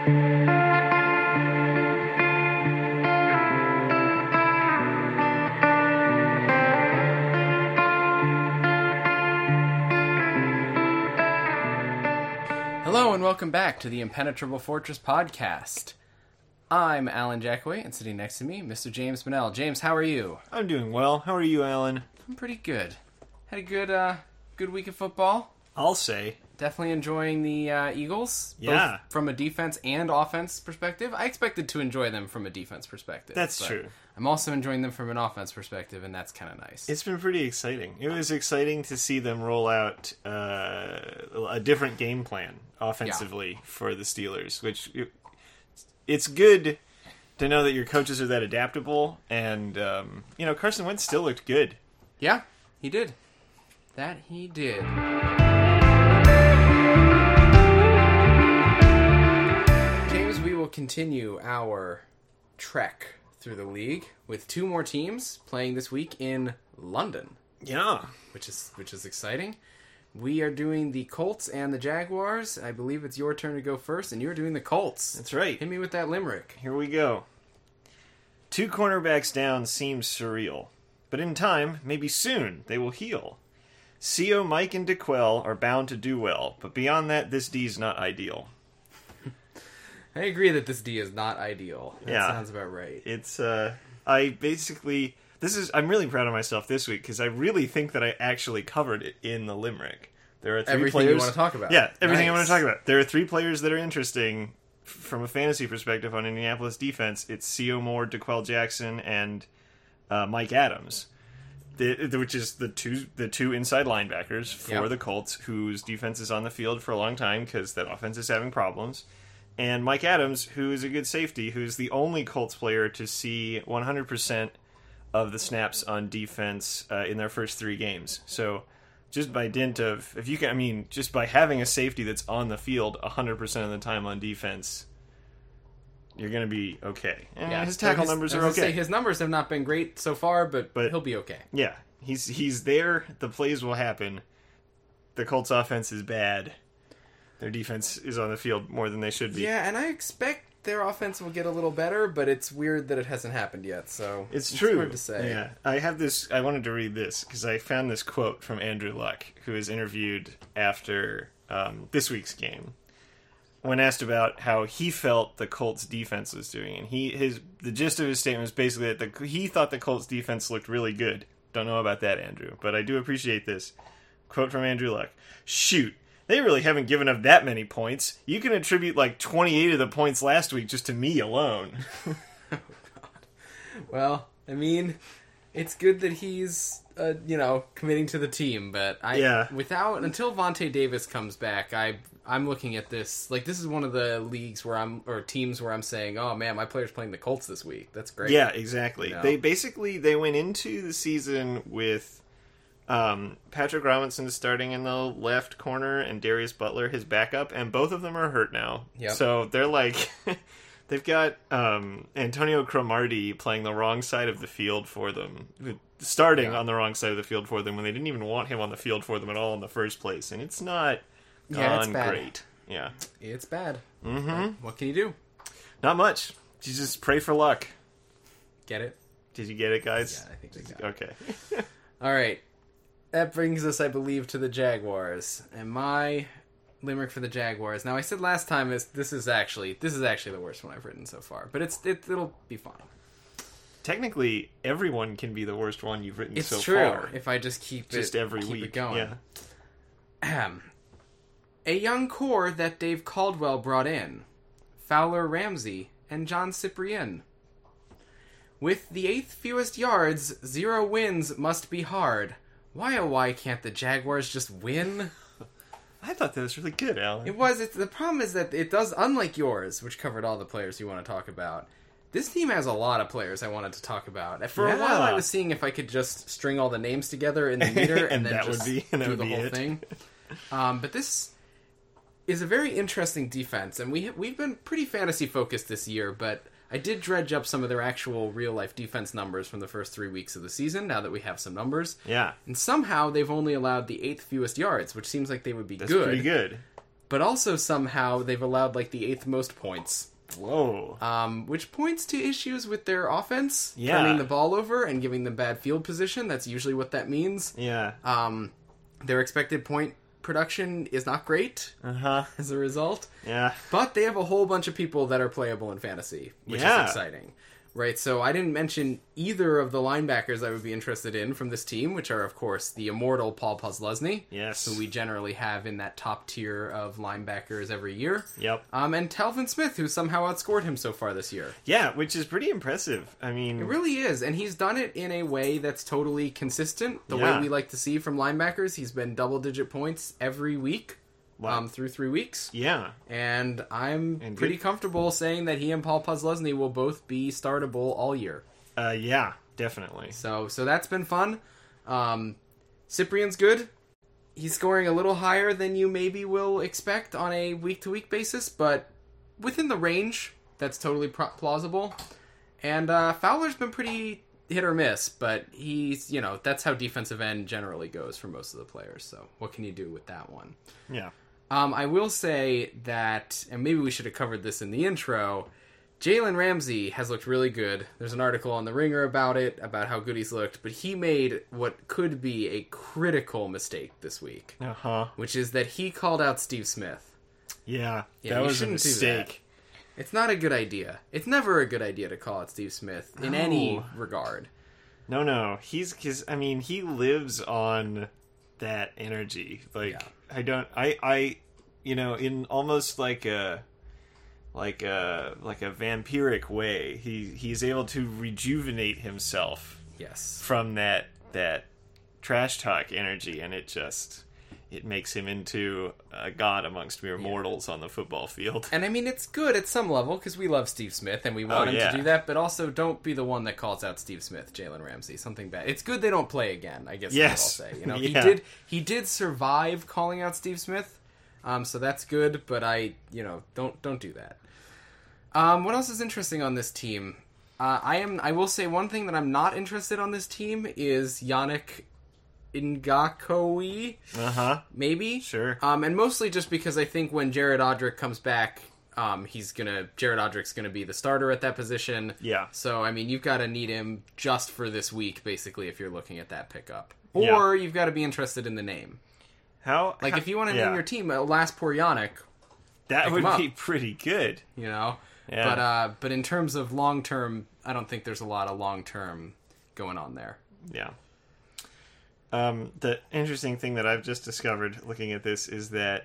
Hello and welcome back to the Impenetrable Fortress podcast. I'm Alan Jackway, and sitting next to me, Mr. James Bunnell. James, how are you? I'm doing well. How are you, Alan? I'm pretty good. Had a good week of football. I'll say. Definitely enjoying the Eagles. Yeah. Both from a defense and offense perspective. I expected to enjoy them from a defense perspective. That's true. I'm also enjoying them from an offense perspective, and that's kind of nice. It's been pretty exciting. It was exciting to see them roll out a different game plan offensively for the Steelers, which it's good to know that your coaches are that adaptable, and Carson Wentz still looked good. Yeah, he did. That he did. James, we will continue our trek through the league with two more teams playing this week in London. Yeah. Which is exciting. We are doing the Colts and the Jaguars. I believe it's your turn to go first, and you're doing the Colts. That's right. Hit me with that limerick. Here we go. 2 cornerbacks down seems surreal, but in time, maybe soon, they will heal. CO, Mike, and DeQuell are bound to do well, but beyond that, this D is not ideal. I agree that this D is not ideal. That sounds about right. It's, I'm really proud of myself this week, because I really think that I actually covered it in the limerick. There are 3 everything players you want to talk about. Yeah, everything I Nice. want to talk about. There are 3 players that are interesting from a fantasy perspective on Indianapolis defense. It's C.O. Moore, DeQuell Jackson, and Mike Adams, which is the two inside linebackers for the Colts, whose defense is on the field for a long time because that offense is having problems. And Mike Adams, who is a good safety, who's the only Colts player to see 100% of the snaps on defense in their first 3 games. So just by dint of, just by having a safety that's on the field 100% of the time on defense, you're going to be okay. And his tackle numbers are okay. His numbers have not been great so far, but he'll be okay. Yeah, he's there. The plays will happen. The Colts offense is bad. Their defense is on the field more than they should be. Yeah, and I expect their offense will get a little better, but it's weird that it hasn't happened yet, so it's true. Hard to say. Yeah, I wanted to read this because I found this quote from Andrew Luck, who was interviewed after this week's game, when asked about how he felt the Colts defense was doing, and the gist of his statement was basically that he thought the Colts defense looked really good. Don't know about that, Andrew, but I do appreciate this quote from Andrew Luck. Shoot. They really haven't given up that many points. You can attribute like 28 of the points last week just to me alone. Oh, God. Well, I mean, it's good that he's, committing to the team, but until Vontae Davis comes back, I'm looking at this, like, this is one of the leagues teams where I'm saying, oh man, my player's playing the Colts this week. That's great. Yeah, exactly. They went into the season with Patrick Robinson starting in the left corner and Darius Butler his backup, and both of them are hurt now. Yep. So they're like they've got Antonio Cromartie playing the wrong side of the field for them, starting on the wrong side of the field for them when they didn't even want him on the field for them at all in the first place, and it's not gone great. Yeah, it's bad. Mm-hmm. What can you do? Not much. You just pray for luck. Get it? Did you get it, guys? Yeah, I think they got it. Okay. All right. That brings us, I believe, to the Jaguars. And my limerick for the Jaguars. Now, I said last time this is actually the worst one I've written so far, but it'll be fine. Technically, everyone can be the worst one you've written so far. It's true. If I just keep every keep week it going. Yeah. A young core that Dave Caldwell brought in: Fowler, Ramsey, and John Cyprien. With the 8th fewest yards, 0 wins must be hard. Why can't the Jaguars just win? I thought that was really good, Alan. It was. The problem is that it does, unlike yours, which covered all the players you want to talk about, this team has a lot of players I wanted to talk about. For a while, I was seeing if I could just string all the names together in the meter and then just do the whole thing. But this is a very interesting defense, and we've been pretty fantasy-focused this year, but I did dredge up some of their actual real-life defense numbers from the first 3 weeks of the season, now that we have some numbers. Yeah. And somehow they've only allowed the 8th fewest yards, which seems like they would be That's good. pretty good. but also somehow they've allowed like the 8th most points. Whoa. Which points to issues with their offense, Yeah. turning the ball over and giving them bad field position. That's usually what that means. Yeah. Their expected point production is not great as a result. Yeah. But they have a whole bunch of people that are playable in fantasy, which is exciting. Right, so I didn't mention either of the linebackers I would be interested in from this team, which are, of course, the immortal Paul Posluszny, Yes. who we generally have in that top tier of linebackers every year. Yep. And Talvin Smith, who somehow outscored him so far this year. Yeah, which is pretty impressive. I mean... It really is, and he's done it in a way that's totally consistent, the Yeah. way we like to see from linebackers. He's been double-digit points every week. Through 3 weeks. Yeah. And I'm pretty comfortable saying that he and Paul Posluszny will both be startable all year. Yeah, definitely. So that's been fun. Cyprian's good. He's scoring a little higher than you maybe will expect on a week-to-week basis, but within the range, that's totally plausible. And Fowler's been pretty hit or miss, but he's, that's how defensive end generally goes for most of the players. So what can you do with that one? Yeah. I will say that, and maybe we should have covered this in the intro, Jalen Ramsey has looked really good. There's an article on The Ringer about it, about how good he's looked, but he made what could be a critical mistake this week, which is that he called out Steve Smith. Yeah, that was a mistake. It's not a good idea. It's never a good idea to call out Steve Smith in any regard. No. He lives on that energy. In almost like a vampiric way, he's able to rejuvenate himself. Yes. From that trash talk energy, and it makes him into a god amongst mere mortals on the football field. And I mean, it's good at some level, because we love Steve Smith, and we want him to do that, but also don't be the one that calls out Steve Smith, Jalen Ramsey. Something bad. It's good they don't play again, I guess is what I'll say. He did survive calling out Steve Smith, so that's good, but don't do that. What else is interesting on this team? I will say one thing that I'm not interested on this team is Yannick Ngakoue, maybe, sure, and mostly just because I think when Jared Odrick comes back, Jared Odrick's gonna be the starter at that position. Yeah. So I mean, you've got to need him just for this week, basically, if you're looking at that pickup, or you've got to be interested in the name. If you want to name your team, Last Poor Yannick, that would be pretty good, Yeah. But in terms of long term, I don't think there's a lot of long term going on there. Yeah. The interesting thing that I've just discovered looking at this is that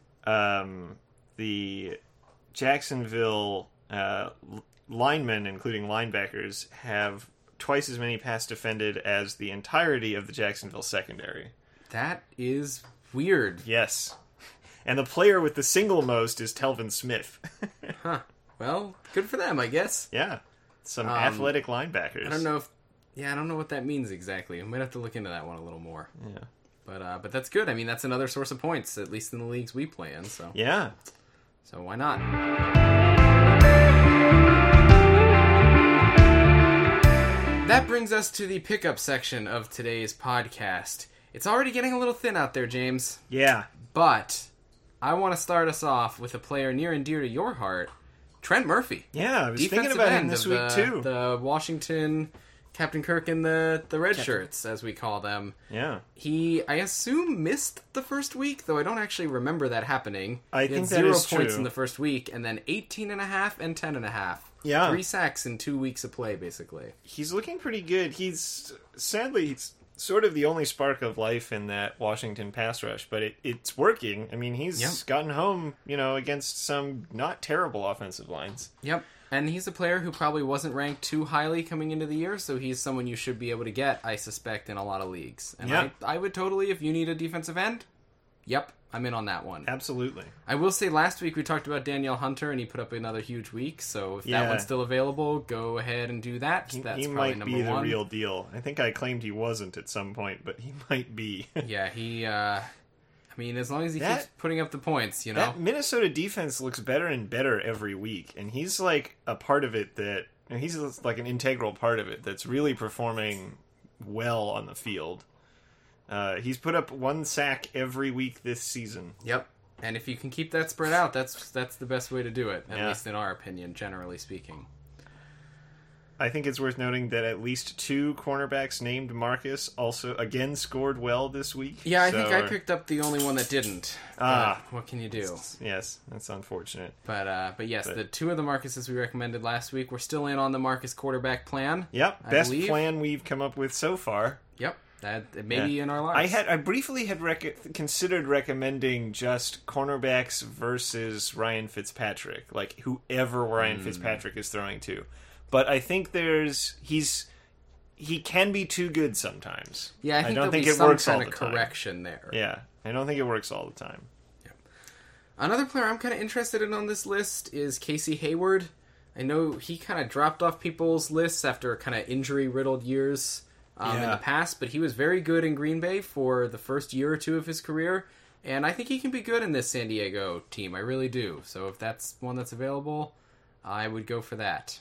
the Jacksonville linemen, including linebackers, have twice as many pass defended as the entirety of the Jacksonville secondary. That is weird. Yes. And the player with the single most is Telvin Smith. Well, good for them, I guess. Yeah. Some athletic linebackers. I don't know what that means exactly. I might have to look into that one a little more. Yeah. But that's good. I mean, that's another source of points, at least in the leagues we play in. So yeah. So why not? That brings us to the pickup section of today's podcast. It's already getting a little thin out there, James. Yeah. But I want to start us off with a player near and dear to your heart, Trent Murphy. Yeah, I was thinking about him this week, too. The Washington Captain Kirk and the red shirts, as we call them. Yeah. He, I assume, missed the first week, though I don't actually remember that happening. I think that is 0 true. points in the first week, and then 18.5 and 10.5. Yeah. 3 sacks in 2 weeks of play, basically. He's looking pretty good. He's sort of the only spark of life in that Washington pass rush, but it's working. I mean, he's gotten home, against some not terrible offensive lines. Yep. And he's a player who probably wasn't ranked too highly coming into the year, so he's someone you should be able to get, I suspect, in a lot of leagues. And I would totally, if you need a defensive end, I'm in on that one. Absolutely. I will say last week we talked about Danielle Hunter, and he put up another huge week, so if that one's still available, go ahead and do that. That's he probably might be the real deal. I think I claimed he wasn't at some point, but he might be. Yeah, he... I mean, as long as he keeps putting up the points, That Minnesota defense looks better and better every week, and he's like a part of it he's like an integral part of it that's really performing well on the field. He's put up 1 sack every week this season. Yep. And if you can keep that spread out, that's the best way to do it, at Yeah. least in our opinion, generally speaking. I think it's worth noting that at least 2 cornerbacks named Marcus also again scored well this week. Yeah, I think I picked up the only one that didn't. Ah. What can you do? Yes, that's unfortunate. But yes, the 2 of the Marcuses we recommended last week, we're still in on the Marcus quarterback plan. Yep, I best believe. plan we've come up with so far. Yep, that maybe in our lives. I briefly had considered recommending just cornerbacks versus Ryan Fitzpatrick, like whoever Ryan Fitzpatrick is throwing to. But I think he can be too good sometimes. Yeah, I think don't there'll think be it some works all kind the of time. correction there. Yeah, I don't think it works all the time. Another player I'm kind of interested in on this list is Casey Hayward. I know he kind of dropped off people's lists after kind of injury-riddled years in the past, but he was very good in Green Bay for the first year or 2 of his career, and I think he can be good in this San Diego team. I really do. So if that's one that's available, I would go for that.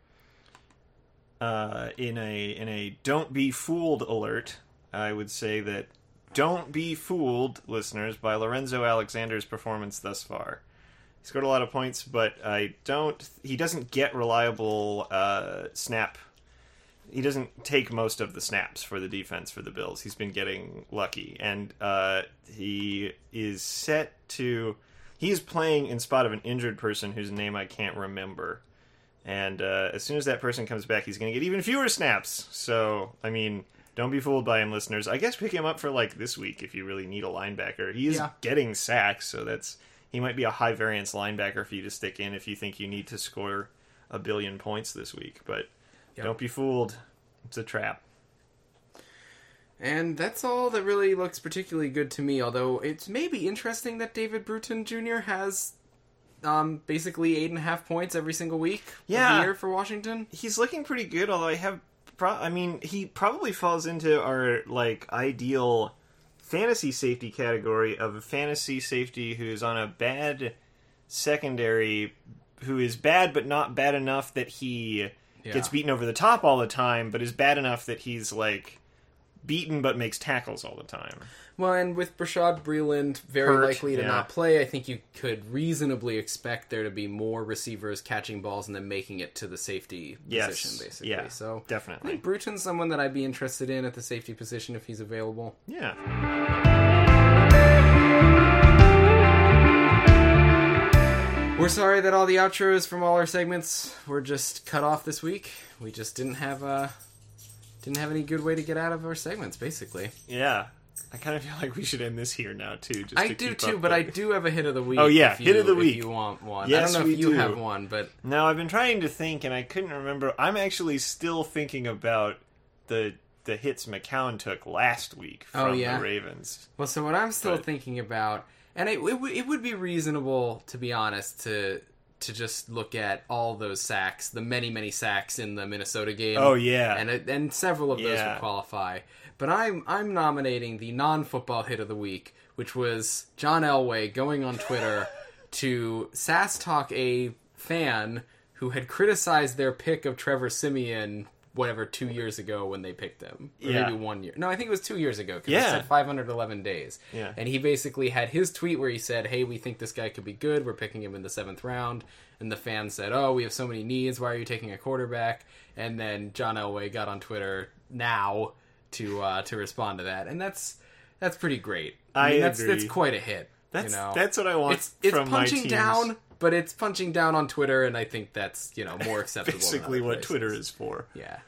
In a don't be fooled alert, I would say that don't be fooled, listeners, by Lorenzo Alexander's performance thus far. He scored a lot of points, but he doesn't get reliable snap. He doesn't take most of the snaps for the defense for the Bills. He's been getting lucky, and he is playing in spot of an injured person whose name I can't remember. And as soon as that person comes back, he's going to get even fewer snaps. So, I mean, don't be fooled by him, listeners. I guess pick him up for, this week if you really need a linebacker. He is getting sacks, so he might be a high-variance linebacker for you to stick in if you think you need to score 1 billion points this week. But don't be fooled. It's a trap. And that's all that really looks particularly good to me, although it's maybe interesting that David Bruton Jr. has... basically 8.5 points every single week of the year for Washington. He's looking pretty good, although he probably falls into our ideal fantasy safety category of a fantasy safety who's on a bad secondary, who is bad but not bad enough that he gets beaten over the top all the time, but is bad enough that he's beaten but makes tackles all the time. Well, and with Brashad Breeland very likely to not play, I think you could reasonably expect there to be more receivers catching balls and then making it to the safety position, basically. Yeah, so definitely. I think Bruton's someone that I'd be interested in at the safety position if he's available. Yeah. We're sorry that all the outros from all our segments were just cut off this week. We just didn't have any good way to get out of our segments, basically. Yeah. I kind of feel like we should end this here now, too. I do, too, but I do have a hit of the week. Oh, yeah, hit of the week. If you want one. Yes, I don't know if you do. have one, but... No, I've been trying to think, and I couldn't remember. I'm actually still thinking about the hits McCown took last week from the Ravens. Well, so what I'm still thinking about... And it would be reasonable, to be honest, to just look at all those sacks, the many, many sacks in the Minnesota game. Oh, yeah. And several of those would qualify. But I'm nominating the non-football hit of the week, which was John Elway going on Twitter to sass talk a fan who had criticized their pick of Trevor Siemian 2 years ago when they picked him. Or maybe 1 year. No, I think it was 2 years ago, because it said 511 days. Yeah. And he basically had his tweet where he said, hey, we think this guy could be good, we're picking him in the 7th round. And the fan said, oh, we have so many needs, why are you taking a quarterback? And then John Elway got on Twitter now to respond to that. And that's pretty great. I mean, agree. That's quite a hit. That's what I want it's from my teams. punching down, but it's punching down on Twitter, and I think that's more acceptable. Basically what Twitter is for. Yeah.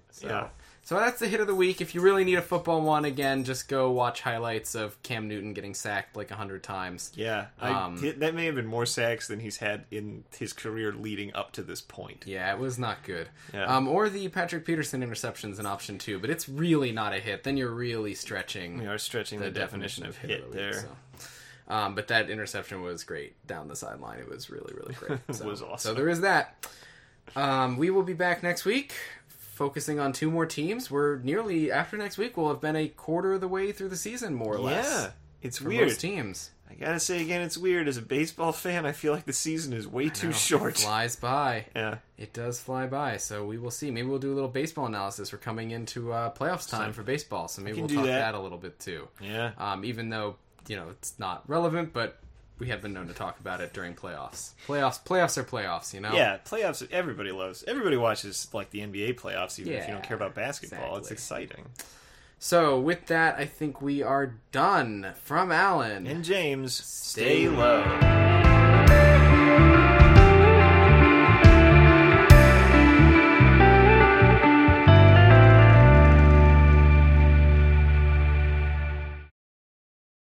So that's the hit of the week. If you really need a football one, again, just go watch highlights of Cam Newton getting sacked 100 times. Yeah, that may have been more sacks than he's had in his career leading up to this point. Yeah, it was not good. Yeah. Or the Patrick Peterson interception's an option too, but it's really not a hit. Then you're really stretching. We are stretching the definition of hit there. So. But that interception was great down the sideline. It was really, really great. It was awesome. So there is that. We will be back next week, focusing on 2 more teams. We're nearly, after next week, we'll have been a quarter of the way through the season, more or less. Yeah, it's for weird. Most teams. I gotta say again, it's weird. As a baseball fan, I feel like the season is way too short. It flies by. Yeah. It does fly by, so we will see. Maybe we'll do a little baseball analysis. We're coming into playoffs time for baseball, so maybe we'll talk that a little bit too. Yeah. Even though, it's not relevant, but we have been known to talk about it during playoffs. Playoffs are playoffs, you know? Yeah, playoffs, everybody loves. Everybody watches, like, the NBA playoffs, even if you don't care about basketball. Exactly. It's exciting. So, with that, I think we are done. From Alan and James, stay low.